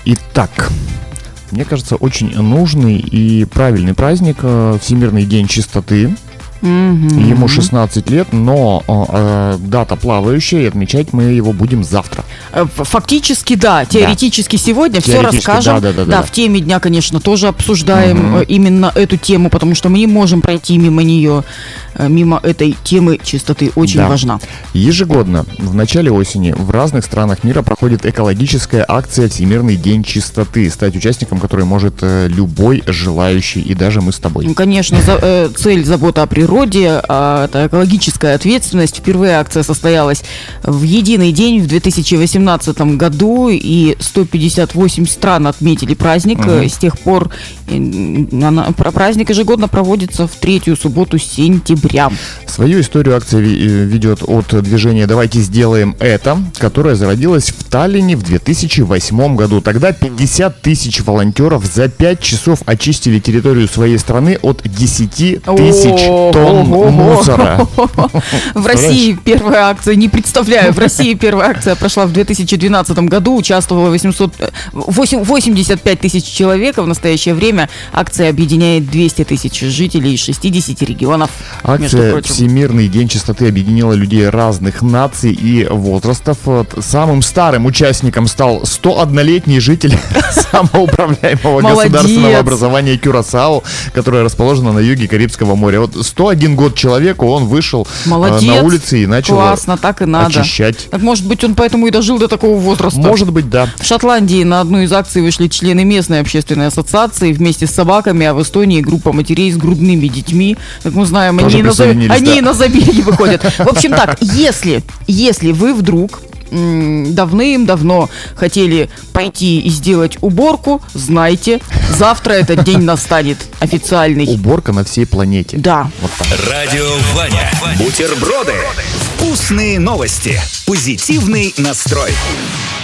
Итак, мне кажется, очень нужный и правильный праздник Всемирный день чистоты. Ему 16 лет, но дата плавающая, и отмечать мы его будем завтра. Фактически, да. Теоретически сегодня все расскажем. Да, в теме дня, конечно, тоже обсуждаем именно эту тему, потому что мы не можем пройти мимо нее, мимо этой темы чистоты. Очень важна. Ежегодно в начале осени в разных странах мира проходит экологическая акция «Всемирный день чистоты», стать участником которой может любой желающий, и даже мы с тобой. Ну, конечно, цель забота о природе, это экологическая ответственность. Впервые акция состоялась в единый день в 2018 году, и 158 стран отметили праздник. С тех пор праздник ежегодно проводится в третью субботу сентября. Свою историю акция ведет от движения «Давайте сделаем это», которое зародилось в Таллине в 2008 году. Тогда 50 тысяч волонтеров за 5 часов очистили территорию своей страны от 10 тысяч тонн мусора. В России первая акция, не представляю, в России первая акция прошла в 2012 году, участвовало 85 тысяч человек, а в настоящее время акция объединяет 200 тысяч жителей из 60 регионов. Акция «Всемирный день чистоты» объединила людей разных наций и возрастов. Самым старым участником стал 101-летний житель самоуправляемого государственного образования Кюрасао, которое расположено на юге Карибского моря. Вот 101 год человеку, он вышел на улицы и начал так и надо очищать. Так, может быть, он поэтому и дожил до такого возраста. Может быть, да. В Шотландии на одну из акций вышли члены местной общественной ассоциации вместе с собаками, а в Эстонии группа матерей с грудными детьми. Как мы знаем, они и на забеги выходят. В общем так, если вы вдруг давным-давно хотели пойти и сделать уборку, знайте, завтра этот день настанет официальный. Уборка на всей планете. Да. Вот так. Радио Ваня. Бутерброды. Вкусные новости. Позитивный настрой.